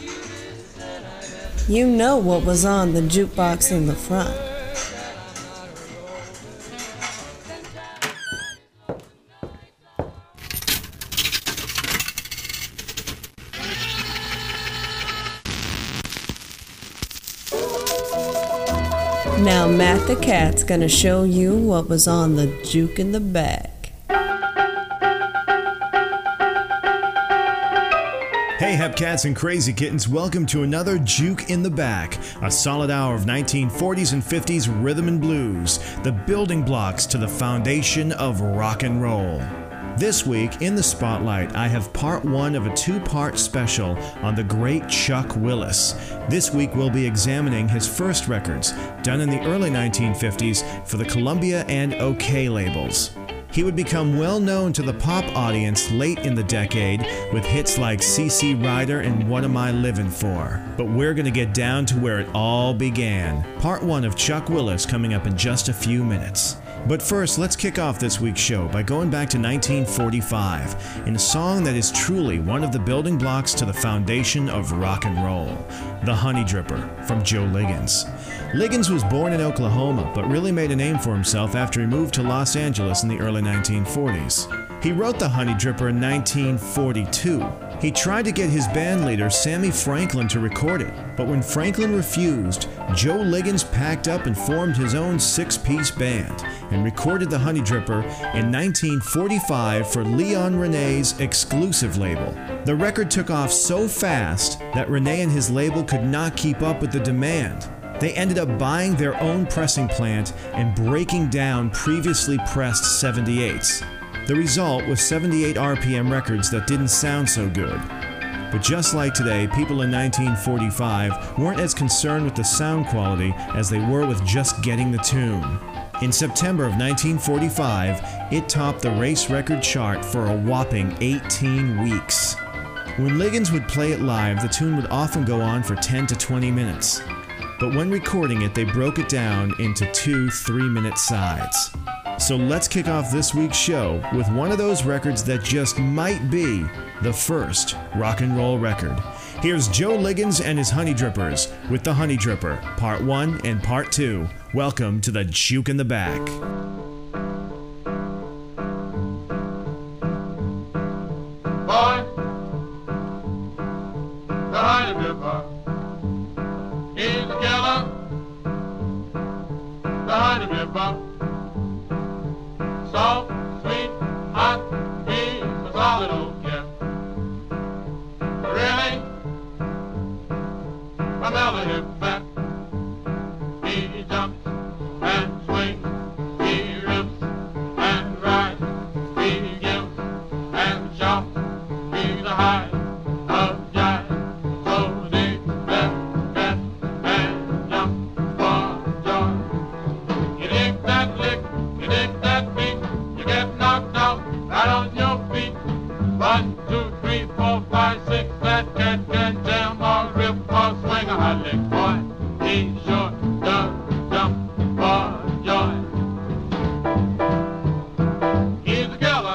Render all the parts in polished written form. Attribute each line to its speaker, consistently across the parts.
Speaker 1: You know what was on the jukebox in the front. Now Matt the Cat's gonna show you what was on the juke in the back.
Speaker 2: Hey Hepcats and Crazy Kittens, welcome to another Juke in the Back, a solid hour of 1940s and 50s rhythm and blues, the building blocks to the foundation of rock and roll. This week, in the spotlight, I have part one of a two-part special on the great Chuck Willis. This week we'll be examining his first records, done in the early 1950s for the Columbia and OK labels. He would become well known to the pop audience late in the decade with hits like CC Rider and What Am I Living For? But we're going to get down to where it all began. Part one of Chuck Willis coming up in just a few minutes. But first, let's kick off this week's show by going back to 1945 in a song that is truly one of the building blocks to the foundation of rock and roll, The Honey Dripper from Joe Liggins. Liggins was born in Oklahoma, but really made a name for himself after he moved to Los Angeles in the early 1940s. He wrote The Honey Dripper in 1942. He tried to get his band leader, Sammy Franklin, to record it, but when Franklin refused, Joe Liggins packed up and formed his own six-piece band and recorded The Honey Dripper in 1945 for Leon Renee's exclusive label. The record took off so fast that Renee and his label could not keep up with the demand. They ended up buying their own pressing plant and breaking down previously pressed 78s. The result was 78 RPM records that didn't sound so good. But just like today, people in 1945 weren't as concerned with the sound quality as they were with just getting the tune. In September of 1945, it topped the race record chart for a whopping 18 weeks. When Liggins would play it live, the tune would often go on for 10 to 20 minutes. But when recording it, they broke it down into 2 3-minute sides. So let's kick off this week's show with one of those records that just might be the first rock and roll record. Here's Joe Liggins and his Honey Drippers with The Honey Dripper, Part 1 and Part 2. Welcome to the Juke in the Back.
Speaker 3: Boy, the Honey Dripper, he's a killer. The Honey Dripper, soft, sweet, hot, he's a solid old cat. Really, another hip fat. He jumps and swings, he rips and rides, he gives and shouts. He's a high of jive, so they let get and jump for joy. You dig that lick, you dig that beat, you get knocked out right on your feet. 1, 2, 3, 4, 5, 6, that cat can jam or rip or swing a hot lick. Boy, he sure does jump for joy. He's a killer,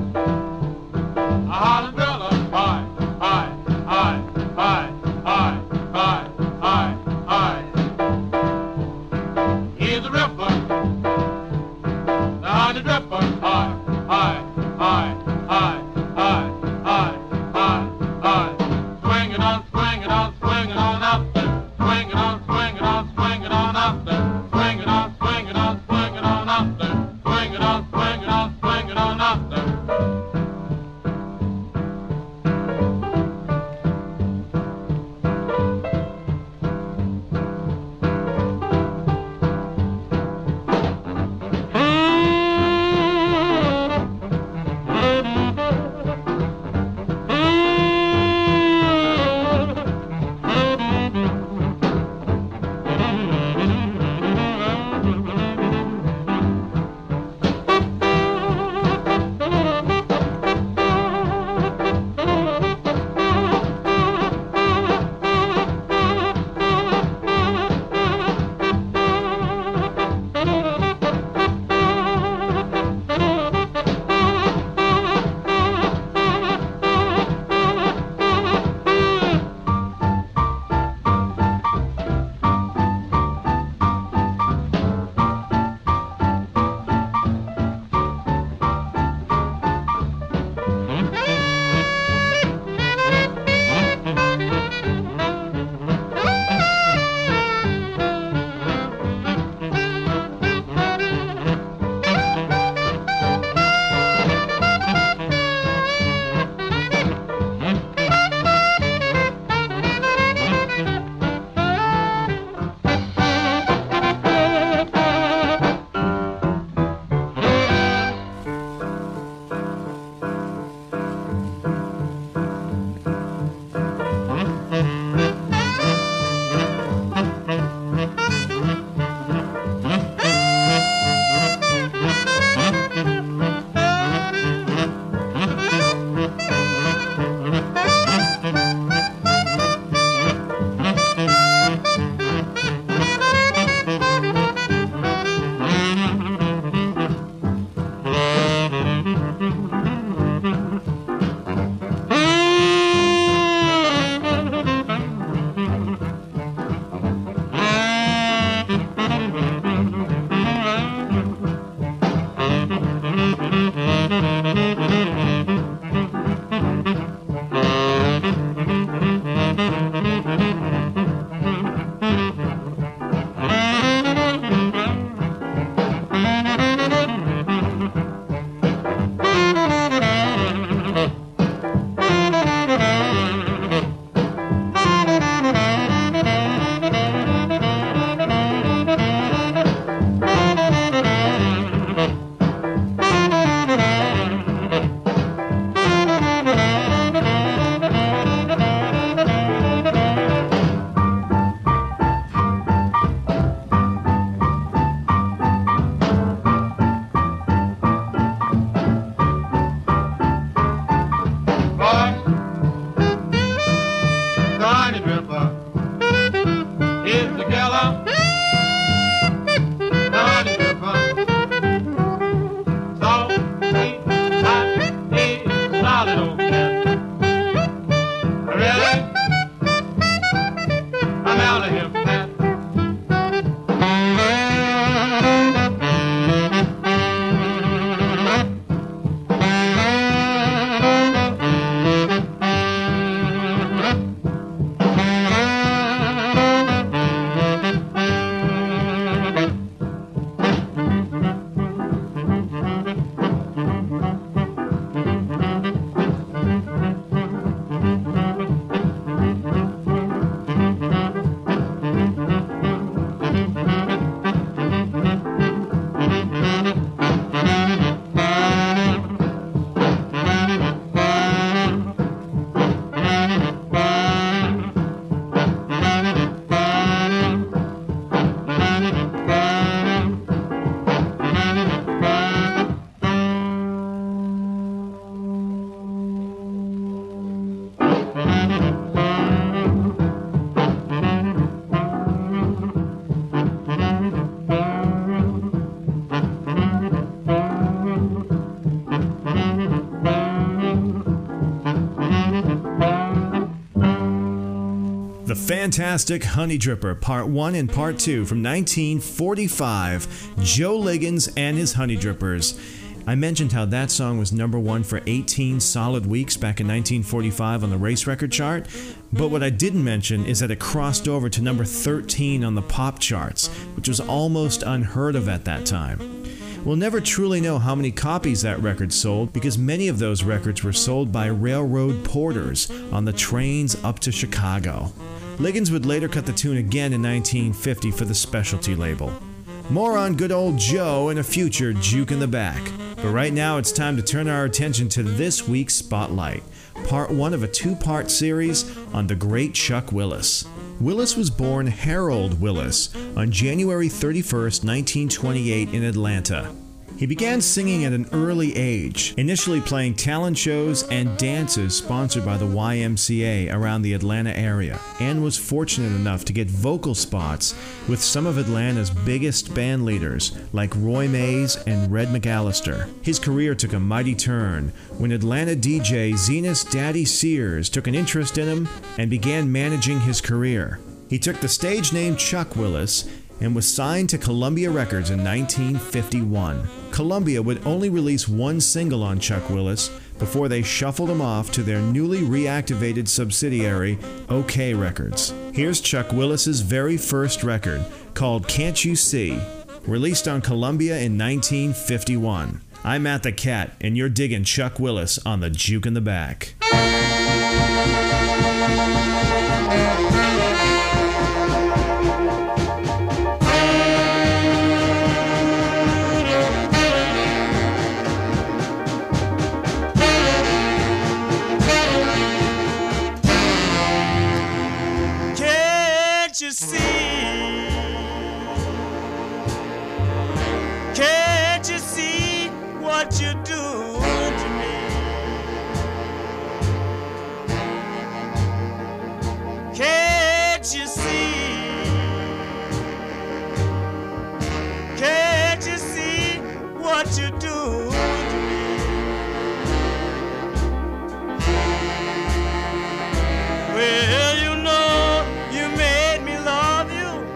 Speaker 3: a Harlem driller. Hi, hi, hi, hi, hi, hi, hi, hi. He's a ripper, the Honey Dripper. Hi, hi, hi, hi, hi, hi, hi, hi. that old cat. Really? I'm out of here, Pat.
Speaker 2: The Fantastic Honey Dripper, Part 1 and Part 2 from 1945, Joe Liggins and his Honey Drippers. I mentioned how that song was number 1 for 18 solid weeks back in 1945 on the race record chart, but what I didn't mention is that it crossed over to number 13 on the pop charts, which was almost unheard of at that time. We'll never truly know how many copies that record sold because many of those records were sold by railroad porters on the trains up to Chicago. Liggins would later cut the tune again in 1950 for the specialty label. More on good old Joe in a future Juke in the Back. But right now it's time to turn our attention to this week's Spotlight, part 1 of a 2-part series on the great Chuck Willis. Willis was born Harold Willis on January 31st, 1928 in Atlanta. He began singing at an early age, initially playing talent shows and dances sponsored by the YMCA around the Atlanta area, and was fortunate enough to get vocal spots with some of Atlanta's biggest band leaders like Roy Mays and Red McAllister. His career took a mighty turn when Atlanta DJ Zenas Daddy Sears took an interest in him and began managing his career. He took the stage name Chuck Willis and was signed to Columbia Records in 1951. Columbia would only release one single on Chuck Willis before they shuffled him off to their newly reactivated subsidiary, OK Records. Here's Chuck Willis's very first record, called Can't You See, released on Columbia in 1951. I'm Matt the Cat, and you're digging Chuck Willis on the Juke in the Back.
Speaker 4: Can't you see what you're doing to me? Can't you see? Can't you see what you're doing to me? Well, you know you made me love you.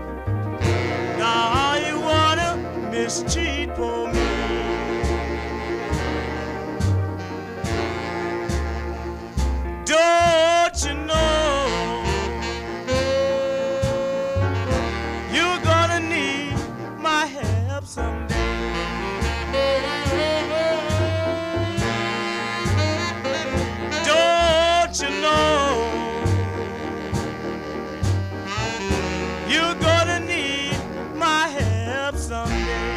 Speaker 4: Now you wanna mistreat for me. Don't you know you're gonna need my help someday? Don't you know you're gonna need my help someday?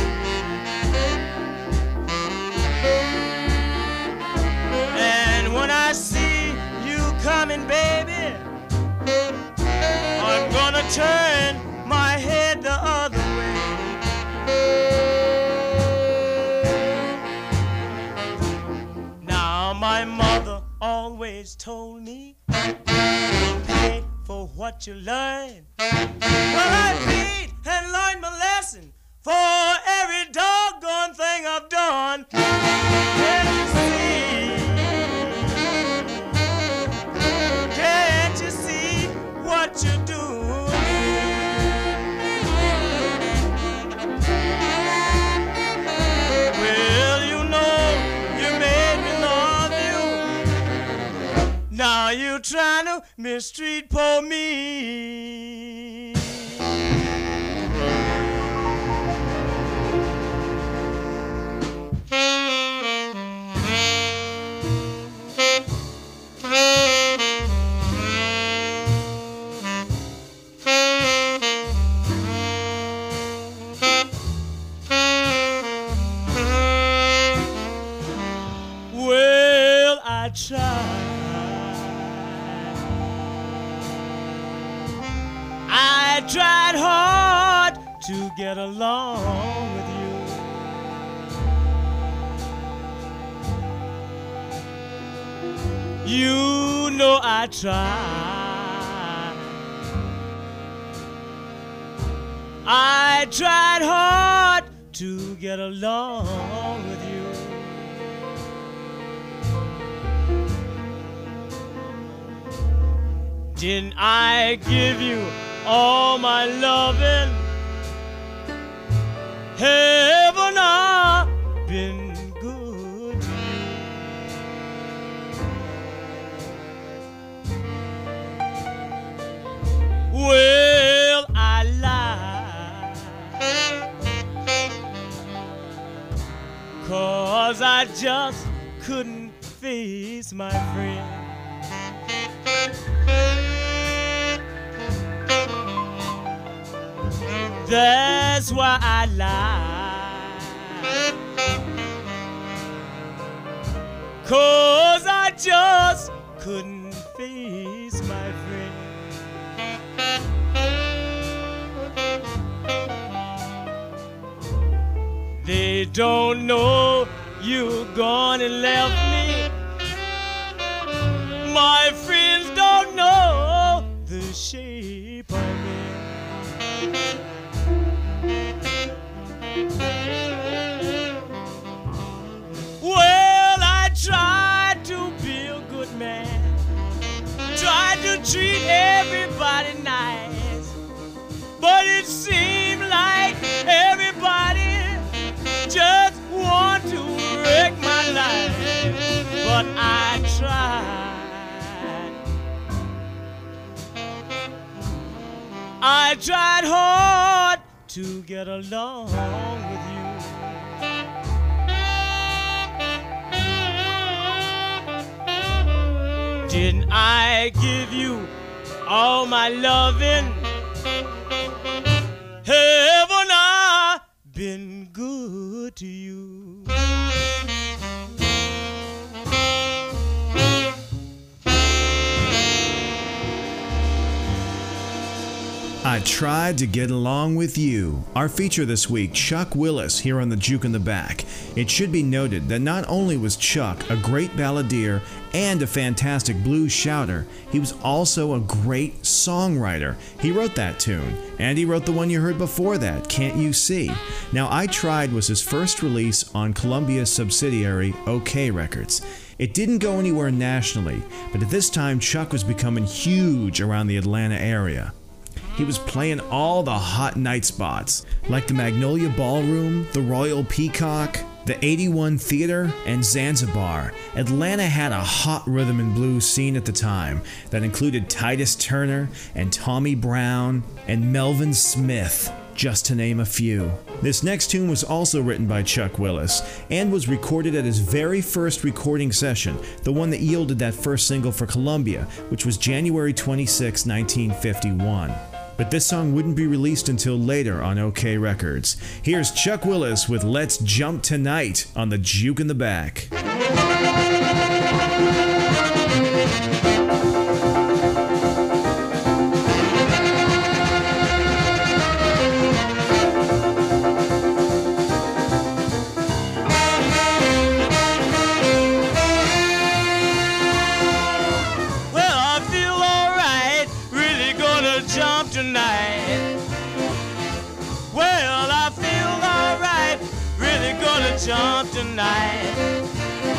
Speaker 4: And when I see you coming, baby, I'm gonna turn my head the other way. Now my mother always told me, pay for what you learn. Well, I paid and learned my lesson for every doggone thing I've done. Can't you see? Now you trying to mistreat poor me. Well, I tried. I tried hard to get along with you. You know I tried. I tried hard to get along with you. Didn't I give you all my loving? Heaven, I've been good to you. Well, I lied, 'cause I just couldn't face my friend. That's why I lied, 'cause I just couldn't face my friend. They don't know you're gone and left me. My friends don't know the shape I'm in. Well, I tried to be a good man, tried to treat everybody nice, but it seemed like everybody just want to wreck my life. But I tried. I tried hard to get along with you. Didn't I give you all my loving? Haven't I been good to you?
Speaker 2: I Tried to Get Along With You. Our feature this week, Chuck Willis, here on the Juke in the Back. It should be noted that not only was Chuck a great balladeer and a fantastic blues shouter, he was also a great songwriter. He wrote that tune, and he wrote the one you heard before that, Can't You See? Now, I Tried was his first release on Columbia's subsidiary, OK Records. It didn't go anywhere nationally, but at this time Chuck was becoming huge around the Atlanta area. He was playing all the hot night spots, like the Magnolia Ballroom, the Royal Peacock, the 81 Theater, and Zanzibar. Atlanta had a hot rhythm and blues scene at the time that included Titus Turner and Tommy Brown and Melvin Smith, just to name a few. This next tune was also written by Chuck Willis and was recorded at his very first recording session, the one that yielded that first single for Columbia, which was January 26, 1951. But this song wouldn't be released until later on OK Records. Here's Chuck Willis with Let's Jump Tonight on the Juke in the Back.
Speaker 4: Jump tonight.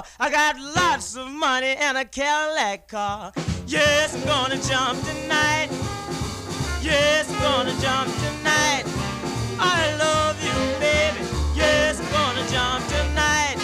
Speaker 4: I got lots of money and a Cadillac car. Yes, I'm gonna jump tonight. Yes, I'm gonna jump tonight. I love you, baby. Yes, I'm gonna jump tonight.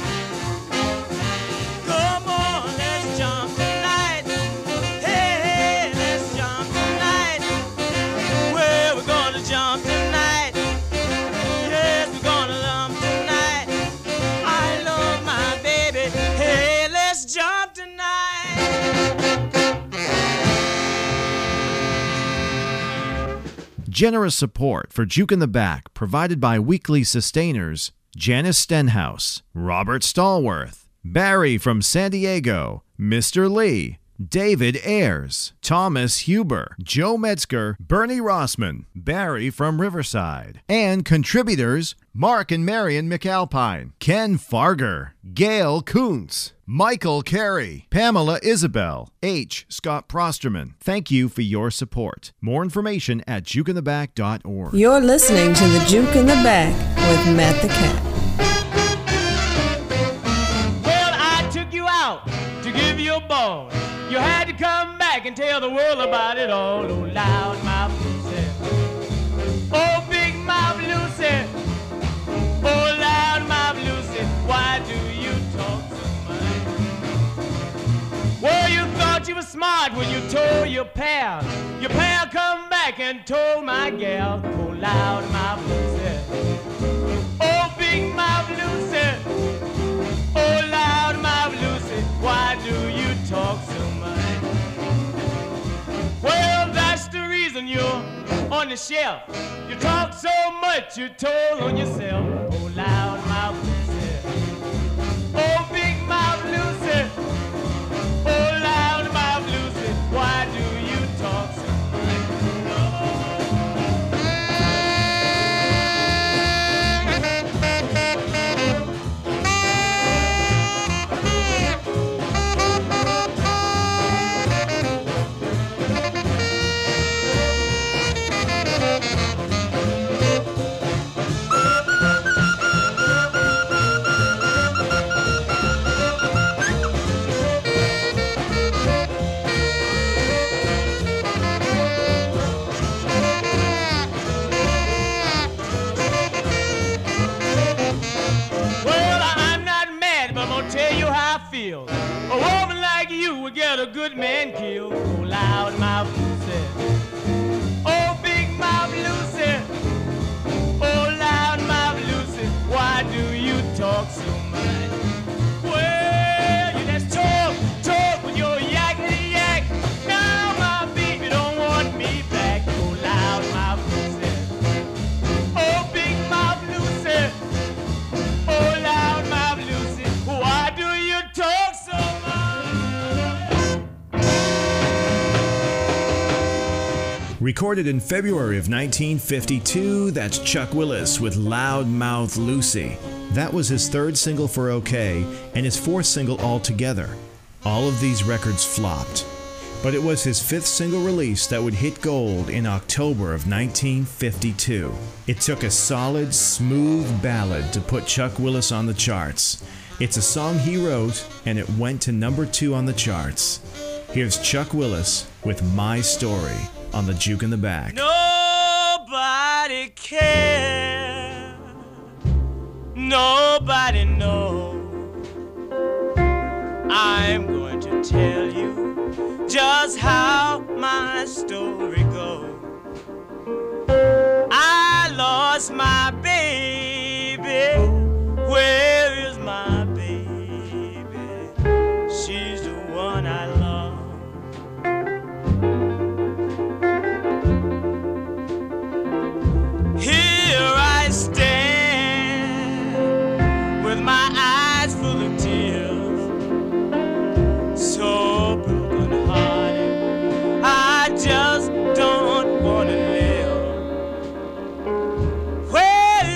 Speaker 4: Come on, let's jump tonight. Hey, hey, let's jump tonight. Well, we're gonna jump tonight. Yes, we're gonna jump tonight. I love my baby. Hey, let's jump tonight.
Speaker 2: Generous support for Juke in the Back provided by weekly sustainers Janice Stenhouse, Robert Stallworth, Barry from San Diego, Mr. Lee, David Ayers, Thomas Huber, Joe Metzger, Bernie Rossman, Barry from Riverside, and contributors Mark and Marion McAlpine, Ken Farger, Gail Kuntz, Michael Carey, Pamela Isabel, H. Scott Prosterman. Thank you for your support. More information at jukeintheback.org.
Speaker 1: You're listening to the Juke in the Back with Matt the Cat.
Speaker 4: Well, I took you out to give you a ball. You had to come back and tell the world about it all. Oh, loud mouth Lucy. Oh, big mouth Lucy. Oh, loud mouth Lucy. Why do you talk so much? Well, you thought you were smart when you told your pal. Your pal come back and told my gal. Oh, loud mouth Lucy. Oh, big mouth Lucy. Oh, loud mouth Lucy. Why do you talk so much? Well, that's the reason you're on the shelf. You talk so much you told on yourself. Oh, loud mouth Lucy. Oh, big mouth Lucy. Oh, loud mouth Lucy. Why do you talk so feel? A woman like you would get a good man killed. Oh, loud mouth Lucy. Oh, big mouth Lucy. Oh, loud mouth Lucy. Why do you talk so much? Well, you just talk when you're yakety yak. Now my baby don't want me back. Oh, loud mouth Lucy. Oh, big mouth Lucy. Oh, loud mouth Lucy. Why do you talk so much?
Speaker 2: Recorded in February of 1952, that's Chuck Willis with Loud Mouth Lucy. That was his third single for OK and his fourth single altogether. All of these records flopped, but it was his fifth single release that would hit gold in October of 1952. It took a solid, smooth ballad to put Chuck Willis on the charts. It's a song he wrote, and it went to number 2 on the charts. Here's Chuck Willis with My Story on the Juke in the Back.
Speaker 4: Nobody cares. Nobody knows. I'm going to tell you just how my story goes. I lost my baby. Where is my baby? She's the one I love. Here I stand with my eyes full of tears, so broken hearted, I just don't want to live. Where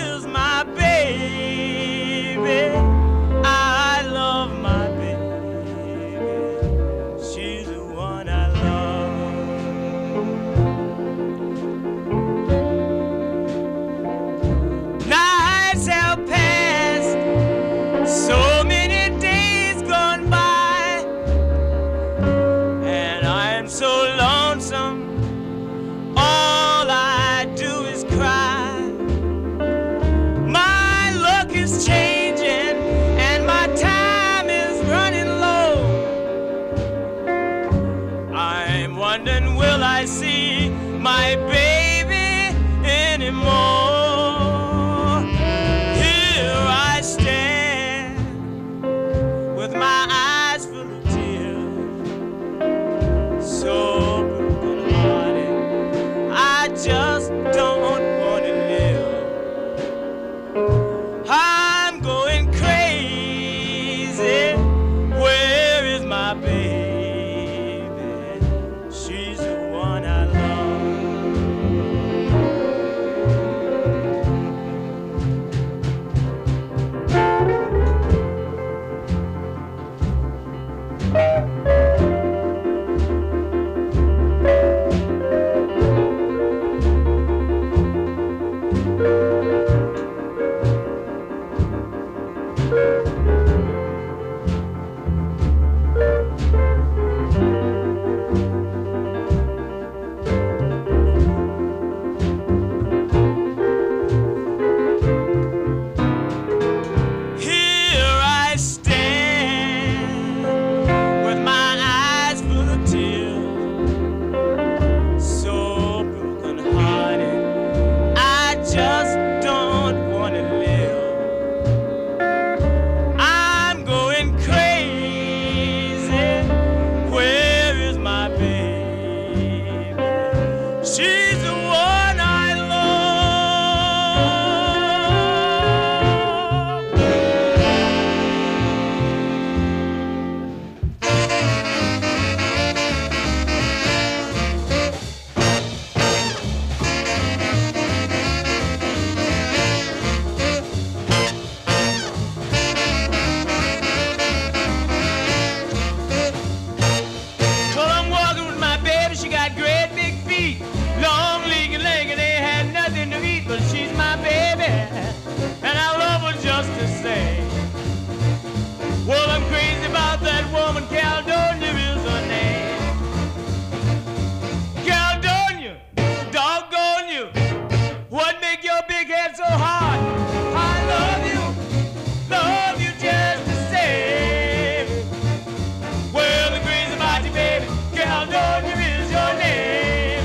Speaker 4: big head so hard. I love you just the same. Well, the crazy about you, baby, Caledonia is your name.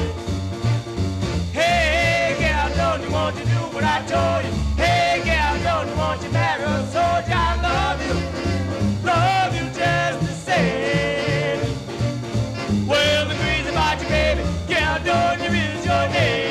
Speaker 4: Hey, gal, don't you want to do what I told you? Hey, gal, don't you want to marry a soldier? I love you just the same. Well, the crazy about you, baby, Caledonia is your name.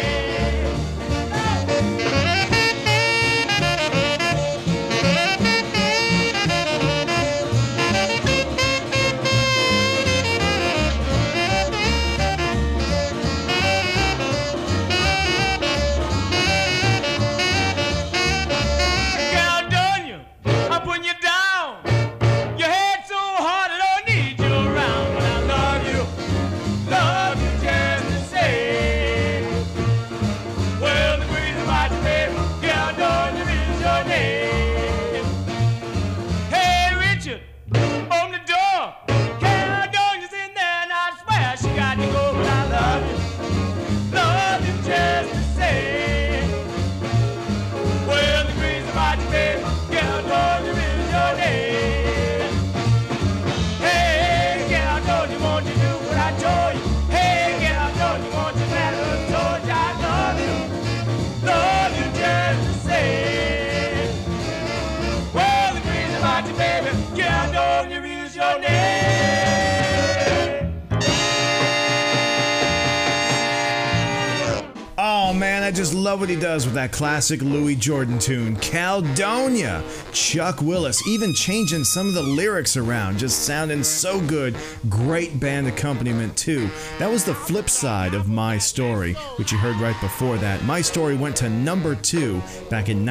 Speaker 2: Oh man, I just love what he does with that classic Louis Jordan tune, Caledonia. Chuck Willis, even changing some of the lyrics around, just sounding so good. Great band accompaniment too. That was the flip side of My Story, which you heard right before that. My Story went to number 2 back in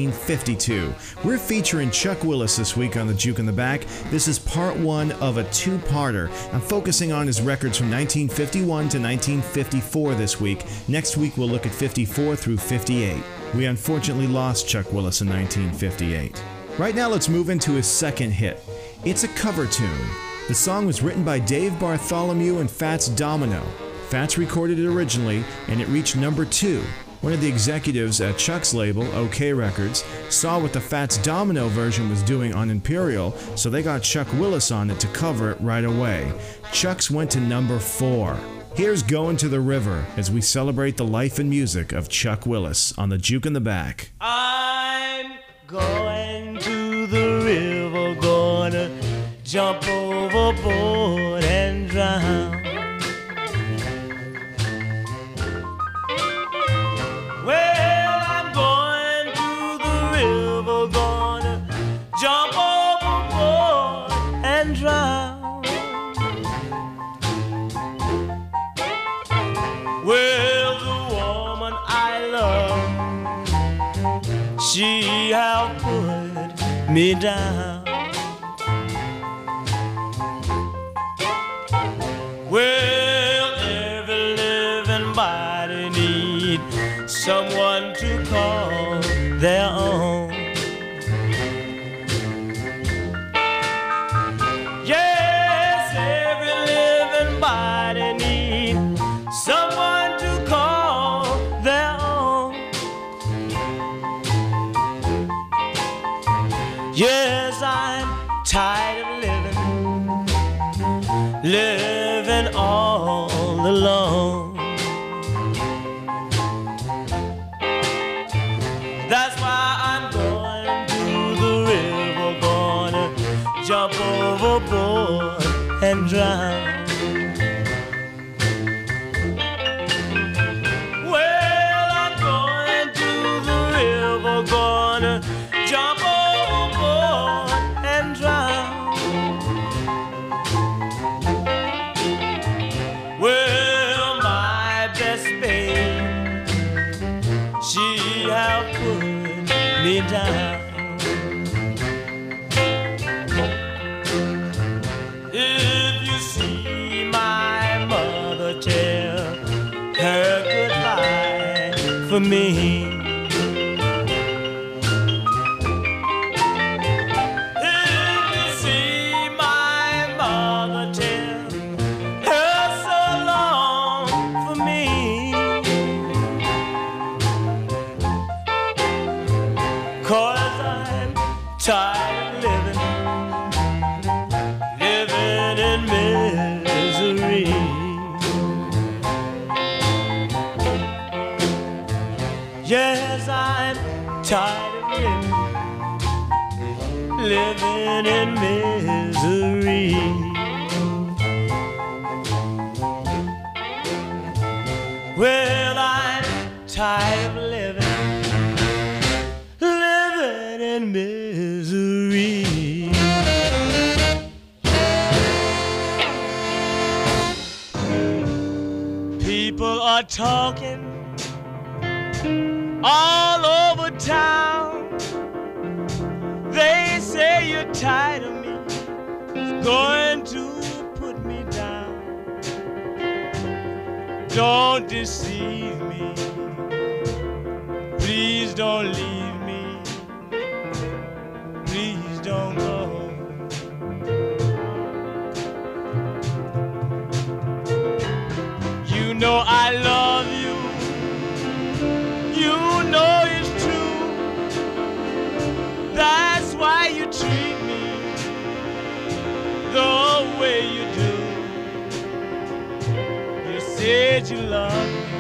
Speaker 2: 1952. We're featuring Chuck Willis this week on the Juke in the Back. This is part 1 of a 2-parter. I'm focusing on his records from 1951 to 1954 this week. Next week we'll look at 54 through 58. We unfortunately lost Chuck Willis in 1958. Right now let's move into his second hit. It's a cover tune. The song was written by Dave Bartholomew and Fats Domino. Fats recorded it originally and it reached number 2. One of the executives at Chuck's label, OK Records, saw what the Fats Domino version was doing on Imperial, so they got Chuck Willis on it to cover it right away. Chuck's went to number 4. Here's Going to the River as we celebrate the life and music of Chuck Willis on the Juke in the Back.
Speaker 4: I'm going to the river, gonna jump overboard and drown. Well, I'm going to the river, gonna jump overboard and drown. Well, the woman I love, she have put me down. Well, every living body need someone to call their own. Yes, every living body need someone to call their own. Yes, I'm tired of living all alone. That's why I'm going to the river, gonna jump overboard and drown. Gonna jump overboard and drown. Well, my best babe, she have put me down. If you see my mother, tell her goodbye for me. 'cause I'm tired of living in misery. Yes, I'm tired of living in misery. Well, I'm tired of living in misery. People are talking all over town. They say you're tired of me, it's going to put me down. Don't deceive me, please don't leave me, please don't go. You know I love you, you know it's true. That's why you treat me the way you do. You said you loved me,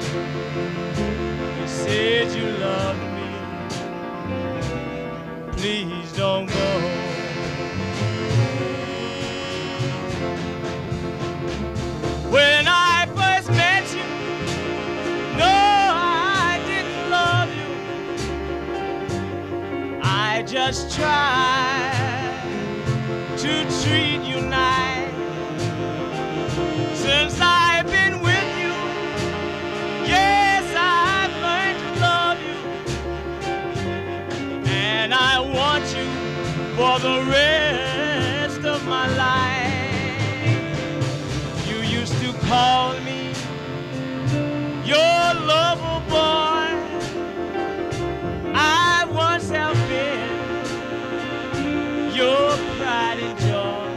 Speaker 4: you said you loved me. Please don't go. When I first met you, no, I didn't love you. I just tried to treat you nice. Since I've been with you, yes, I've learned to love you. And I want you for the rest of my life. You used to call me your lover boy. I once have been your pride and joy.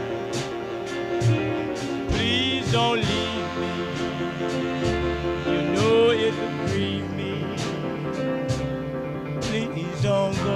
Speaker 4: Please don't leave me. You know it would grieve me. Please don't go.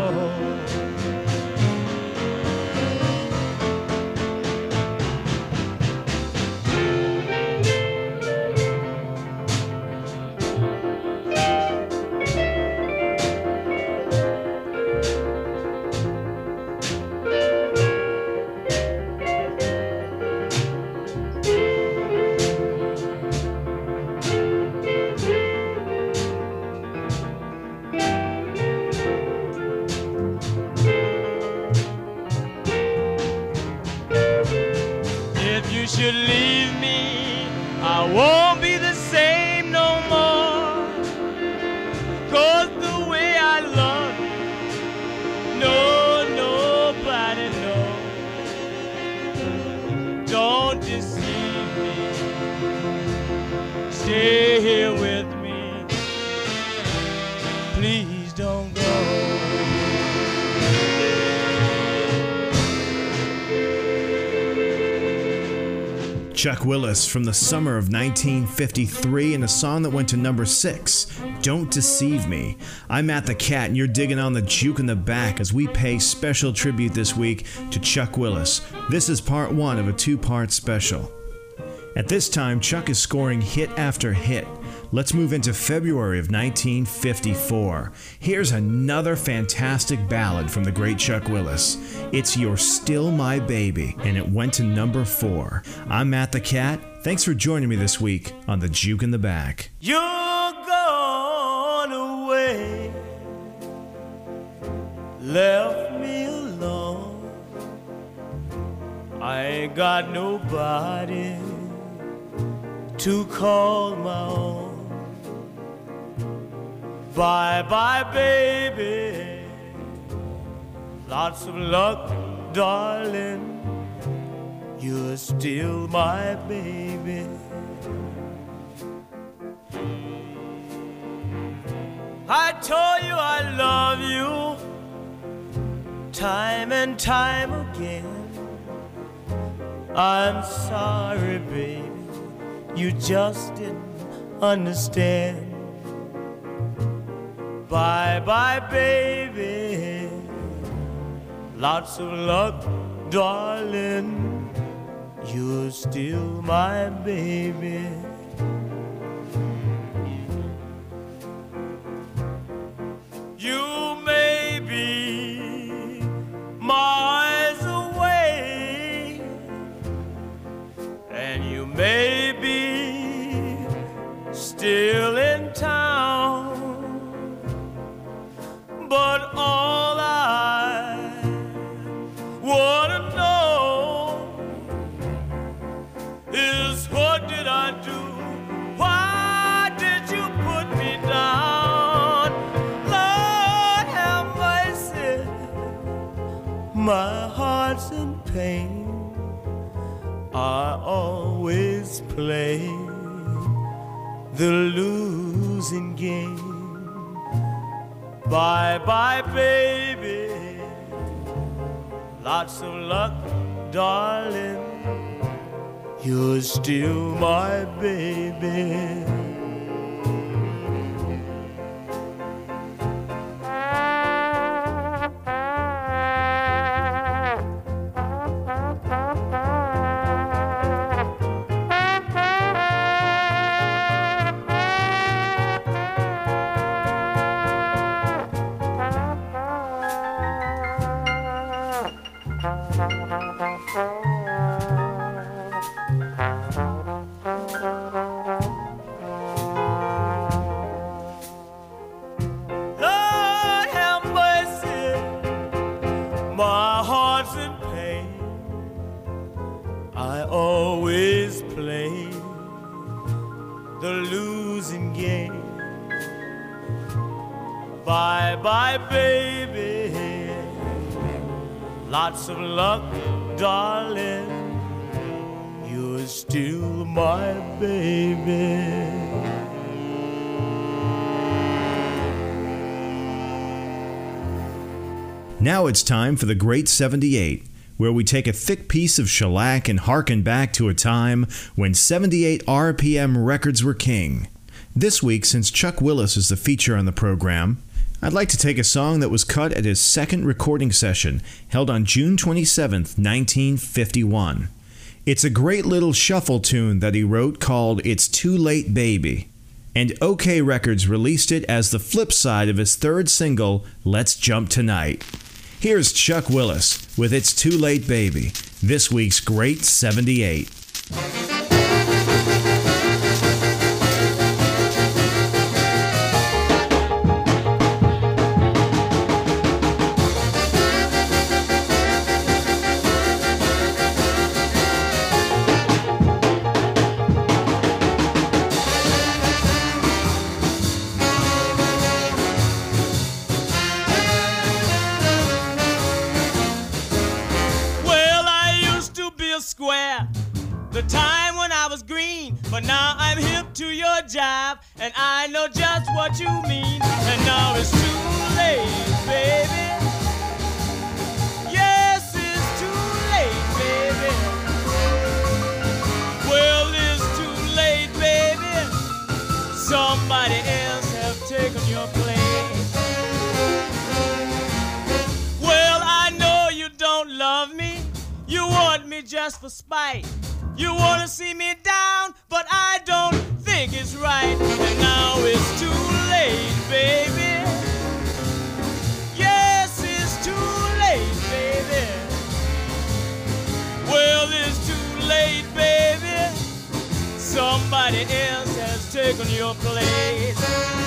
Speaker 4: If you should leave me, I won't be the same no more. 'Cause the way I love you, no, nobody knows. Don't deceive me, stay here with me. Please don't go.
Speaker 2: Chuck Willis from the summer of 1953 and a song that went to number 6, Don't Deceive Me. I'm Matt the Cat and you're digging on the Juke in the Back as we pay special tribute this week to Chuck Willis. This is part 1 of a 2-part special. At this time, Chuck is scoring hit after hit. Let's move into February of 1954. Here's another fantastic ballad from the great Chuck Willis. It's You're Still My Baby, and it went to number 4. I'm Matt the Cat. Thanks for joining me this week on the Juke in the Back.
Speaker 4: You're gone away, left me alone. I ain't got nobody to call my own. Bye bye baby, lots of luck darling, you're still my baby. I told you I love you time and time again. I'm sorry baby, you just didn't understand. Bye-bye, baby. Lots of luck, darling. You're still my baby. You may be miles away, and you may be still in town, but all I wanna know is what did I do? Why did you put me down? Lord have mercy, my heart's in pain. I always play the losing game. Bye-bye, baby. Lots of luck, darling. You're still my baby. Lord have mercy, my heart's in pain. I always play the losing game. Bye-bye, baby. Lots of luck, darling. You're still my baby.
Speaker 2: Now it's time for the Great 78, where we take a thick piece of shellac and harken back to a time when 78 RPM records were king. This week, since Chuck Willis is the feature on the program, I'd like to take a song that was cut at his second recording session, held on June 27, 1951. It's a great little shuffle tune that he wrote called It's Too Late Baby, and OK Records released it as the flip side of his third single, Let's Jump Tonight. Here's Chuck Willis with It's Too Late Baby, this week's Great 78.
Speaker 4: Square, the time when I was green, but now I'm hip to your jive, and I know just what you mean. And now it's too late, baby. Yes, it's too late, baby. Well, it's too late, baby. Somebody else have taken your place. Well, I know you don't love me. You want me just for spite. You want to see me down, but I don't think it's right. And now it's too late, baby. Yes, it's too late, baby. Well, it's too late, baby. Somebody else has taken your place.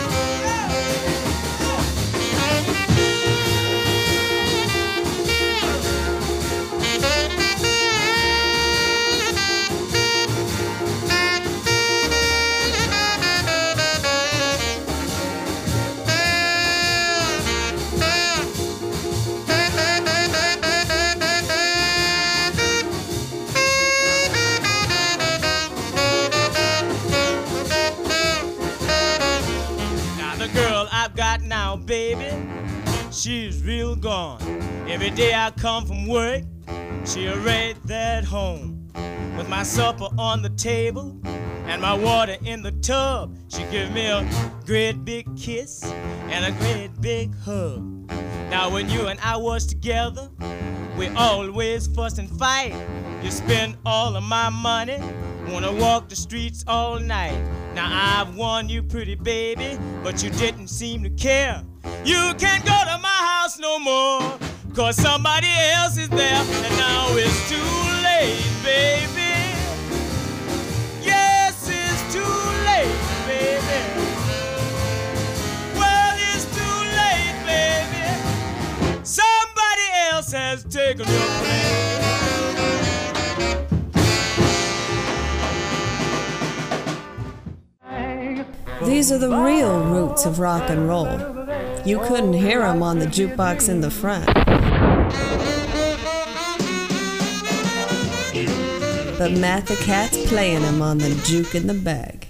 Speaker 4: Now, baby, she's real gone. Every day I come from work, she right there at home with my supper on the table and my water in the tub. She give me a great big kiss and a great big hug. Now when you and I was together, we always fuss and fight. You spend all of my money, wanna walk the streets all night. Now I've won you, pretty baby, but you didn't seem to care. You can't go to my house no more, 'cause somebody else is there, and now it's too late, baby. Yes, it's too late, baby. Well, it's too late, baby. Somebody else has taken your place.
Speaker 1: These are the real roots of rock and roll. You couldn't hear them on the jukebox in the front. But Matt the Cat's playing them on the juke in the bag.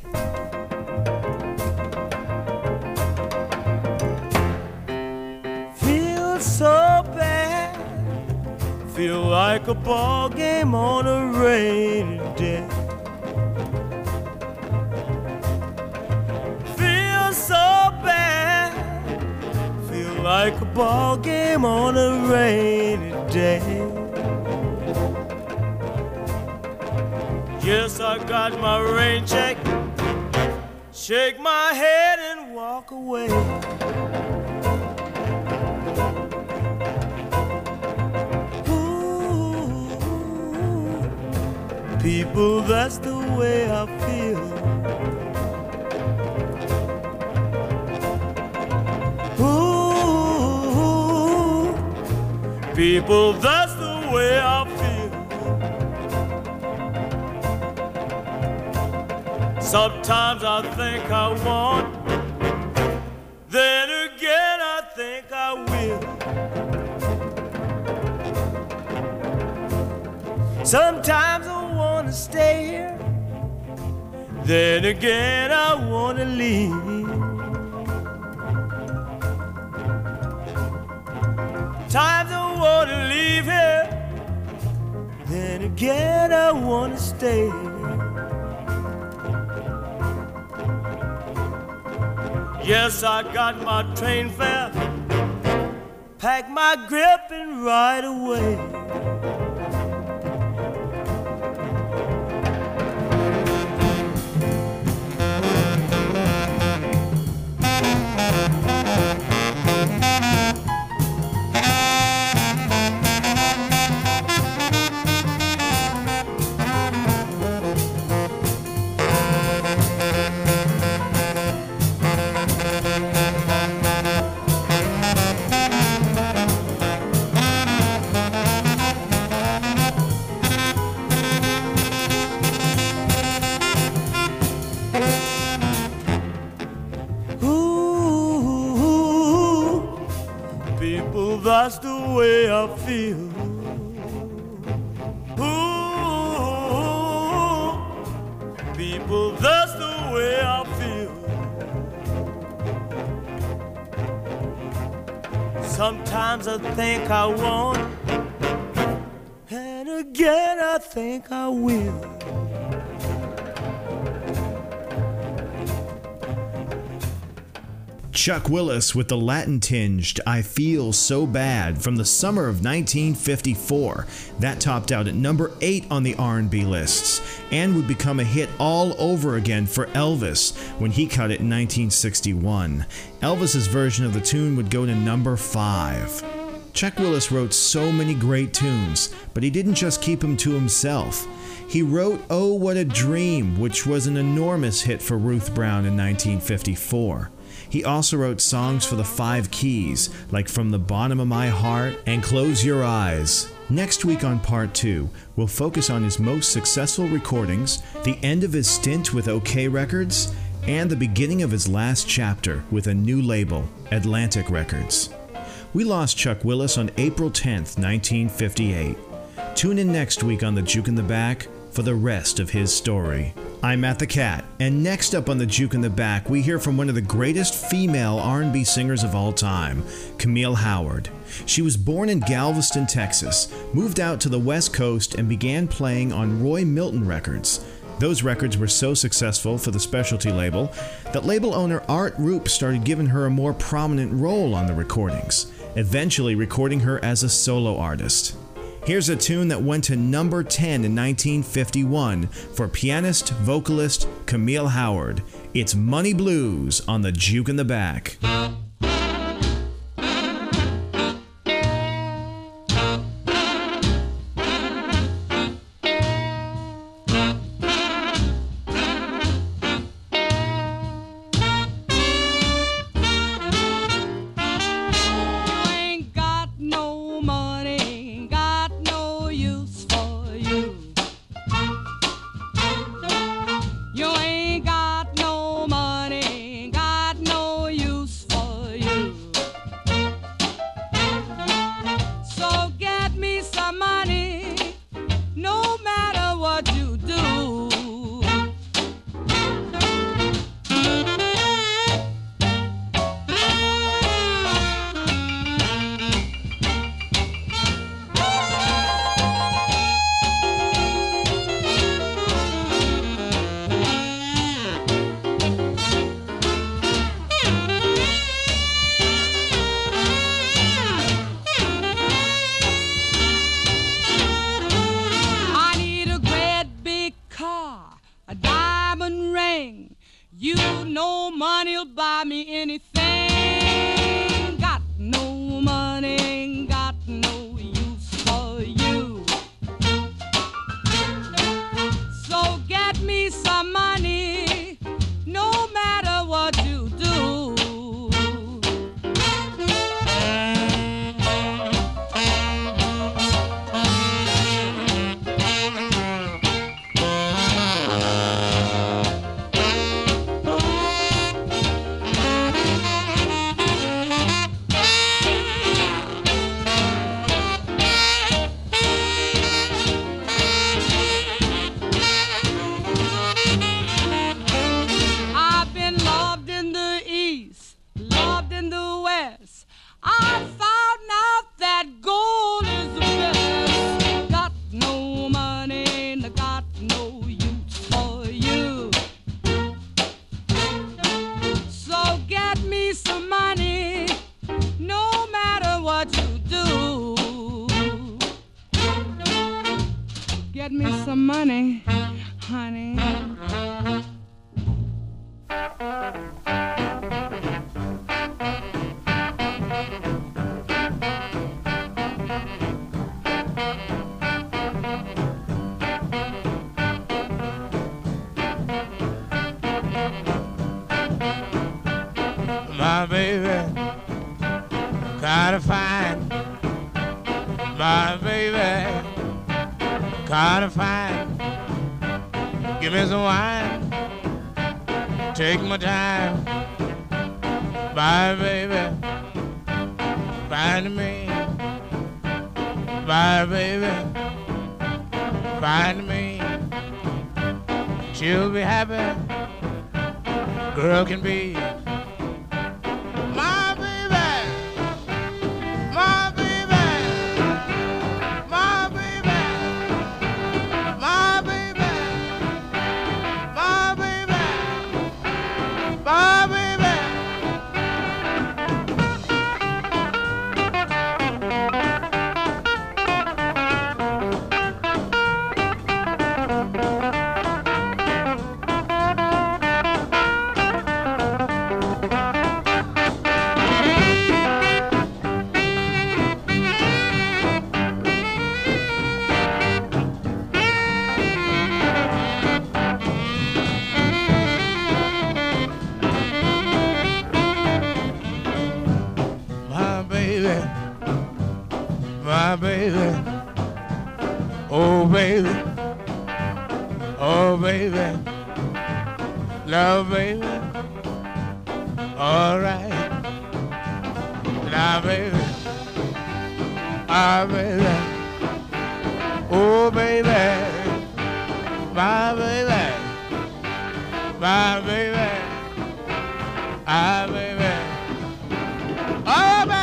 Speaker 4: Feel so bad, feel like a ball game on a rainy day. Feel so bad, feel like a ball game on a rainy day. Yes, I got my rain check, shake my head and walk away. People, that's the way I feel. Ooh, people, that's the way I feel. Sometimes I think I want, then again I think I will. Sometimes I wanna stay here, then again I wanna leave. Times I wanna leave here, then again I wanna stay. Yes, I got my train fare, pack my grip and ride away. That's the way I feel. Ooh, people, that's the way I feel. Sometimes I think I want, and again I think I will.
Speaker 2: Chuck Willis with the Latin-tinged I Feel So Bad from the summer of 1954. That topped out at number 8 on the R&B lists and would become a hit all over again for Elvis when he cut it in 1961. Elvis's version of the tune would go to number 5. Chuck Willis wrote so many great tunes, but he didn't just keep them to himself. He wrote Oh What a Dream, which was an enormous hit for Ruth Brown in 1954. He also wrote songs for the Five Keys, like From the Bottom of My Heart and Close Your Eyes. Next week on Part 2, we'll focus on his most successful recordings, the end of his stint with OK Records, and the beginning of his last chapter with a new label, Atlantic Records. We lost Chuck Willis on April 10th, 1958. Tune in next week on The Juke in the Back for the rest of his story. I'm Matt the Cat, and next up on The Juke in the Back, we hear from one of the greatest female R&B singers of all time, Camille Howard. She was born in Galveston, Texas, moved out to the West Coast, and began playing on Roy Milton Records. Those records were so successful for the specialty label that label owner Art Roop started giving her a more prominent role on the recordings, eventually recording her as a solo artist. Here's a tune that went to number 10 in 1951 for pianist, vocalist Camille Howard. It's Money Blues on the Juke in the Back.
Speaker 3: My baby, gotta find. My baby, gotta find. Give me some wine, take my time. My baby, find me. My baby, find me. She'll be happy, girl can be. My baby, oh baby, oh baby, love baby, all right, now baby, ah baby, oh baby, my baby, my baby, ah baby, oh baby.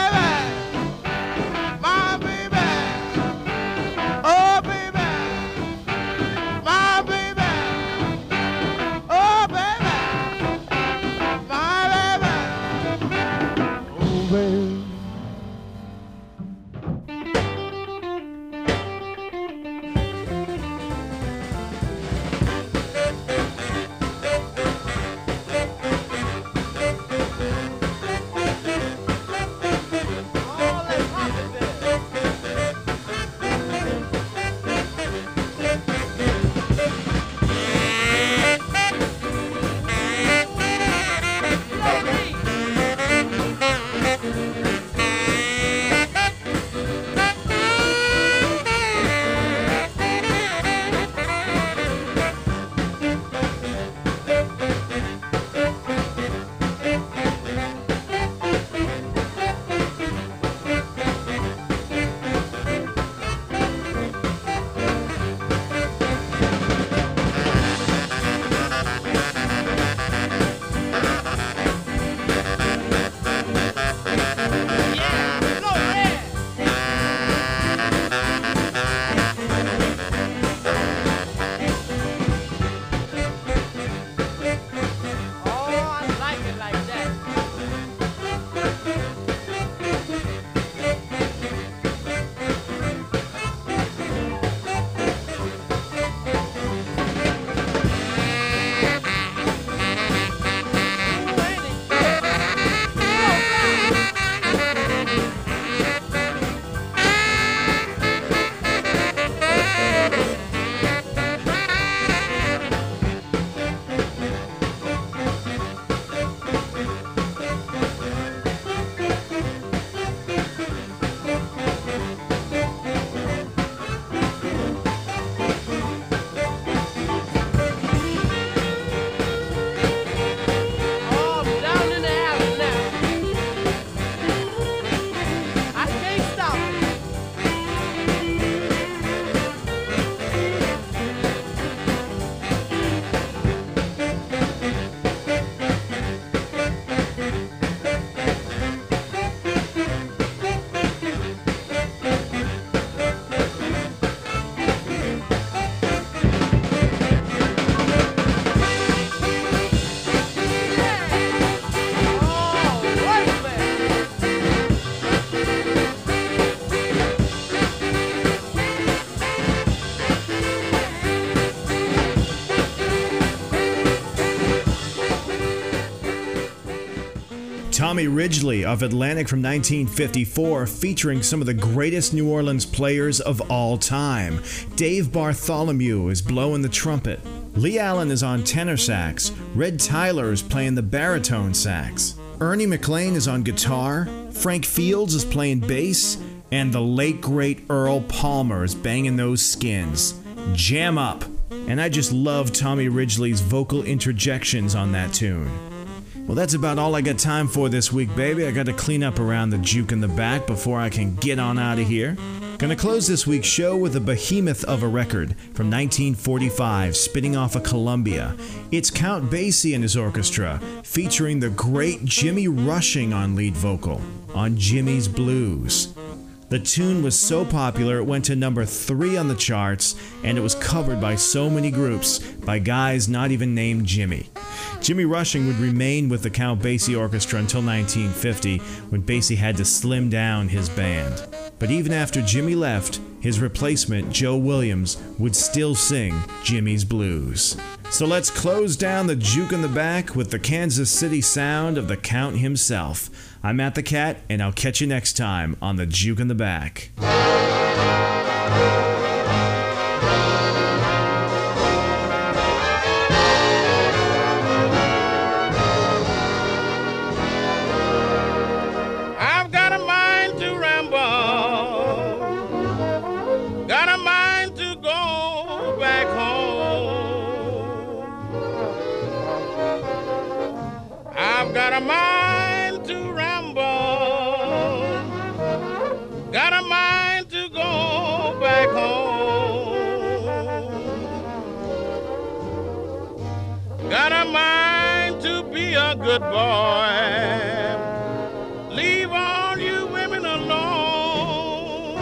Speaker 2: Tommy Ridgely of Atlantic from 1954, featuring some of the greatest New Orleans players of all time. Dave Bartholomew is blowing the trumpet. Lee Allen is on tenor sax. Red Tyler is playing the baritone sax. Ernie McLean is on guitar. Frank Fields is playing bass. And the late great Earl Palmer is banging those skins. Jam up! And I just love Tommy Ridgely's vocal interjections on that tune. Well, that's about all I got time for this week, baby. I got to clean up around the juke in the back before I can get on out of here. Gonna close this week's show with a behemoth of a record from 1945, spinning off of Columbia. It's Count Basie and his orchestra, featuring the great Jimmy Rushing on lead vocal, on Jimmy's Blues. The tune was so popular it went to number 3 on the charts, and it was covered by so many groups by guys not even named Jimmy. Jimmy Rushing would remain with the Count Basie Orchestra until 1950, when Basie had to slim down his band. But even after Jimmy left, his replacement, Joe Williams, would still sing Jimmy's Blues. So let's close down the juke in the back with the Kansas City sound of the Count himself. I'm Matt the Cat, and I'll catch you next time on the Juke in the Back.
Speaker 3: I've got a mind to ramble, got a mind to go back home. I've got a mind to ramble, got a mind to go back home. Got a mind to be a good boy, leave all you women alone.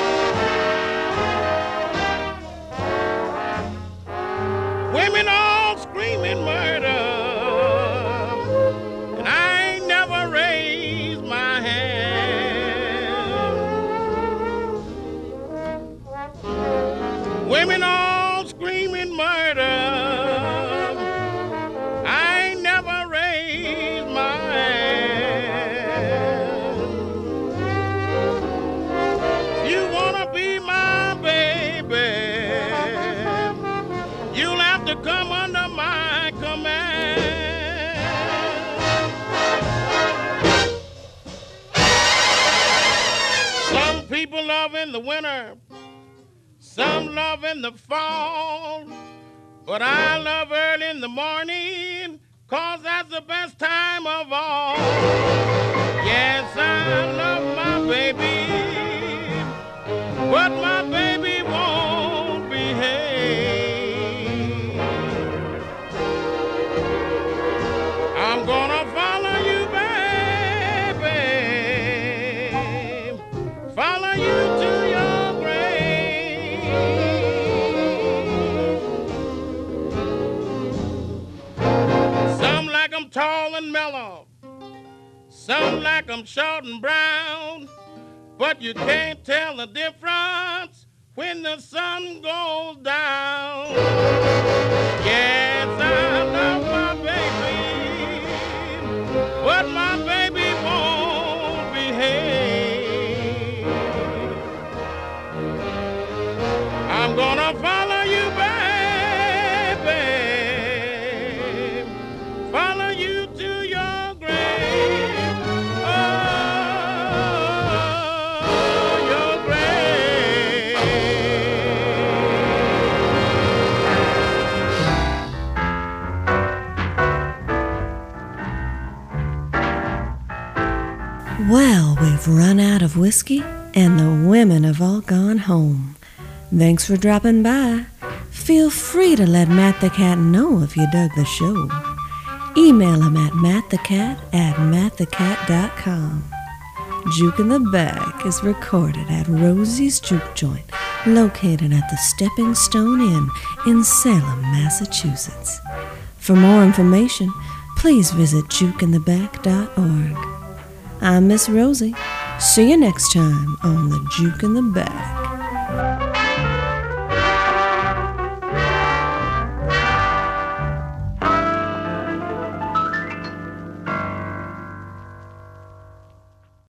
Speaker 3: Women all screaming murder, and I ain't never raised my hand. Women all screaming murder, I ain't never raised my hand. You wanna be my baby, you'll have to come under my command. Some people love in the winter, some love in the fall, but I love early in the morning, 'cause that's the best time of all. Yes, I love my baby, but my baby won't behave. I'm gonna follow you, baby, follow you to your grave. Some like 'em tall and mellow, some like 'em short and brown, but you can't tell the difference when the sun goes down. Yes, I love my baby, but my baby won't behave. I'm gonna follow you, baby, follow you to your grave. Oh, your grave.
Speaker 1: Well, we've run out of whiskey, and the women have all gone home. Thanks for dropping by. Feel free to let Matt the Cat know if you dug the show. Email him at mattthecat@mattthecat.com. Juke in the Back is recorded at Rosie's Juke Joint, located at the Stepping Stone Inn in Salem, Massachusetts. For more information, please visit jukeintheback.org. I'm Miss Rosie. See you next time on the Juke in the Back.